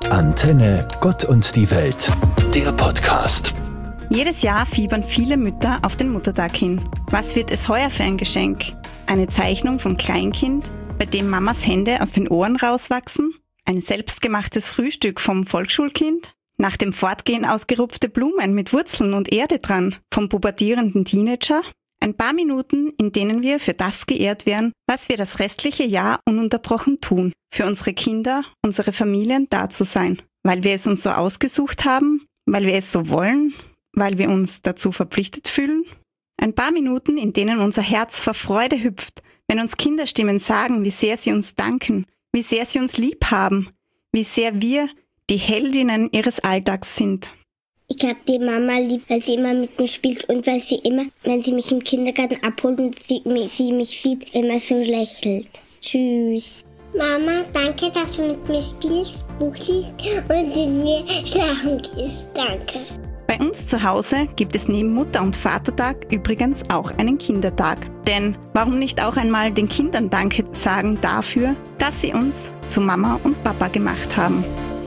Antenne Gott und die Welt, der Podcast. Jedes Jahr fiebern viele Mütter auf den Muttertag hin. Was wird es heuer für ein Geschenk? Eine Zeichnung vom Kleinkind, bei dem Mamas Hände aus den Ohren rauswachsen? Ein selbstgemachtes Frühstück vom Volksschulkind? Nach dem Fortgehen ausgerupfte Blumen mit Wurzeln und Erde dran vom pubertierenden Teenager? Ein paar Minuten, in denen wir für das geehrt werden, was wir das restliche Jahr ununterbrochen tun. Für unsere Kinder, unsere Familien da zu sein. Weil wir es uns so ausgesucht haben, weil wir es so wollen, weil wir uns dazu verpflichtet fühlen. Ein paar Minuten, in denen unser Herz vor Freude hüpft, wenn uns Kinderstimmen sagen, wie sehr sie uns danken, wie sehr sie uns lieb haben, wie sehr wir die Heldinnen ihres Alltags sind. Ich habe die Mama lieb, weil sie immer mit mir spielt und weil sie immer, wenn sie mich im Kindergarten abholt und sie mich sieht, immer so lächelt. Tschüss. Mama, danke, dass du mit mir spielst, Buch liest und mit mir schlafen gehst. Danke. Bei uns zu Hause gibt es neben Mutter- und Vatertag übrigens auch einen Kindertag. Denn warum nicht auch einmal den Kindern Danke sagen dafür, dass sie uns zu Mama und Papa gemacht haben?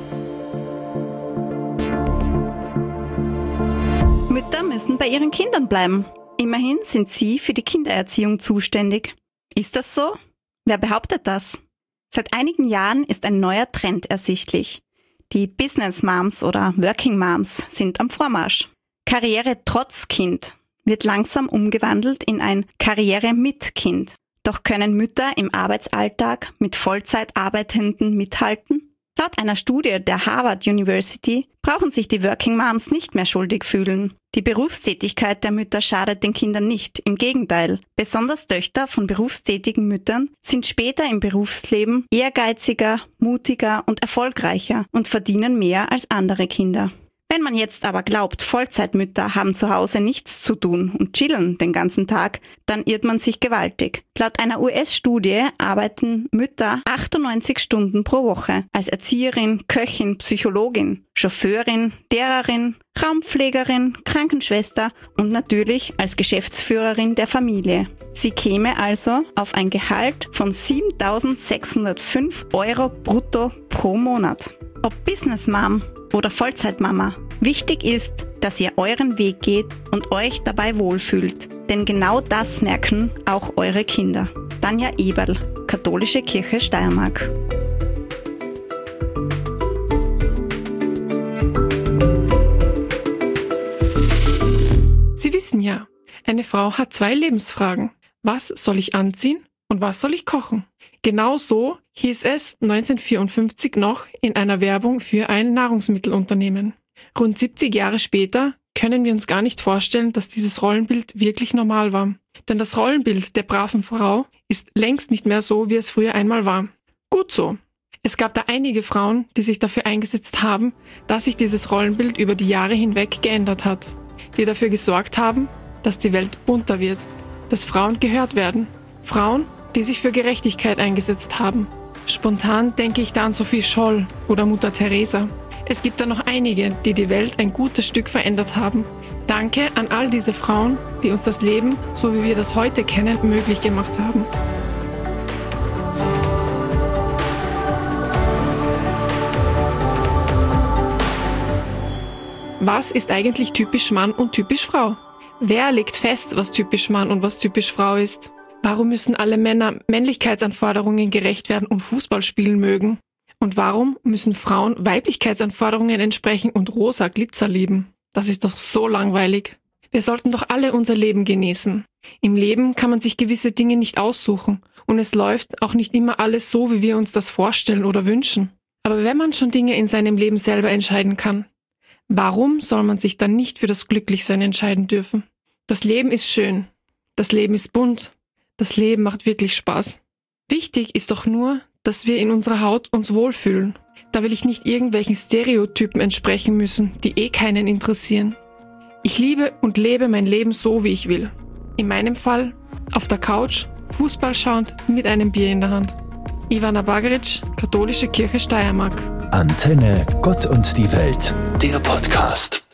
Mütter müssen bei ihren Kindern bleiben. Immerhin sind sie für die Kindererziehung zuständig. Ist das so? Wer behauptet das? Seit einigen Jahren ist ein neuer Trend ersichtlich. Die Business Moms oder Working Moms sind am Vormarsch. Karriere trotz Kind wird langsam umgewandelt in ein Karriere mit Kind. Doch können Mütter im Arbeitsalltag mit Vollzeitarbeitenden mithalten? Laut einer Studie der Harvard University brauchen sich die Working Moms nicht mehr schuldig fühlen. Die Berufstätigkeit der Mütter schadet den Kindern nicht, im Gegenteil. Besonders Töchter von berufstätigen Müttern sind später im Berufsleben ehrgeiziger, mutiger und erfolgreicher und verdienen mehr als andere Kinder. Wenn man jetzt aber glaubt, Vollzeitmütter haben zu Hause nichts zu tun und chillen den ganzen Tag, dann irrt man sich gewaltig. Laut einer US-Studie arbeiten Mütter 98 Stunden pro Woche als Erzieherin, Köchin, Psychologin, Chauffeurin, Lehrerin, Raumpflegerin, Krankenschwester und natürlich als Geschäftsführerin der Familie. Sie käme also auf ein Gehalt von 7.605 € brutto pro Monat. Ob Business Mom oder Vollzeitmama. Wichtig ist, dass ihr euren Weg geht und euch dabei wohlfühlt. Denn genau das merken auch eure Kinder. Tanja Eberl, Katholische Kirche Steiermark. Sie wissen ja, eine Frau hat 2 Lebensfragen. Was soll ich anziehen und was soll ich kochen? Genau so hieß es 1954 noch in einer Werbung für ein Nahrungsmittelunternehmen. Rund 70 Jahre später können wir uns gar nicht vorstellen, dass dieses Rollenbild wirklich normal war. Denn das Rollenbild der braven Frau ist längst nicht mehr so, wie es früher einmal war. Gut so. Es gab da einige Frauen, die sich dafür eingesetzt haben, dass sich dieses Rollenbild über die Jahre hinweg geändert hat. Die dafür gesorgt haben, dass die Welt bunter wird, dass Frauen gehört werden. Frauen, die sich für Gerechtigkeit eingesetzt haben. Spontan denke ich da an Sophie Scholl oder Mutter Teresa. Es gibt da noch einige, die die Welt ein gutes Stück verändert haben. Danke an all diese Frauen, die uns das Leben, so wie wir das heute kennen, möglich gemacht haben. Was ist eigentlich typisch Mann und typisch Frau? Wer legt fest, was typisch Mann und was typisch Frau ist? Warum müssen alle Männer Männlichkeitsanforderungen gerecht werden und Fußball spielen mögen? Und warum müssen Frauen Weiblichkeitsanforderungen entsprechen und rosa Glitzer lieben? Das ist doch so langweilig. Wir sollten doch alle unser Leben genießen. Im Leben kann man sich gewisse Dinge nicht aussuchen und es läuft auch nicht immer alles so, wie wir uns das vorstellen oder wünschen. Aber wenn man schon Dinge in seinem Leben selber entscheiden kann, warum soll man sich dann nicht für das Glücklichsein entscheiden dürfen? Das Leben ist schön. Das Leben ist bunt. Das Leben macht wirklich Spaß. Wichtig ist doch nur, dass wir in unserer Haut uns wohlfühlen. Da will ich nicht irgendwelchen Stereotypen entsprechen müssen, die keinen interessieren. Ich liebe und lebe mein Leben so, wie ich will. In meinem Fall auf der Couch, Fußball schauend, mit einem Bier in der Hand. Ivana Bagaric, Katholische Kirche Steiermark. Antenne Gott und die Welt, der Podcast.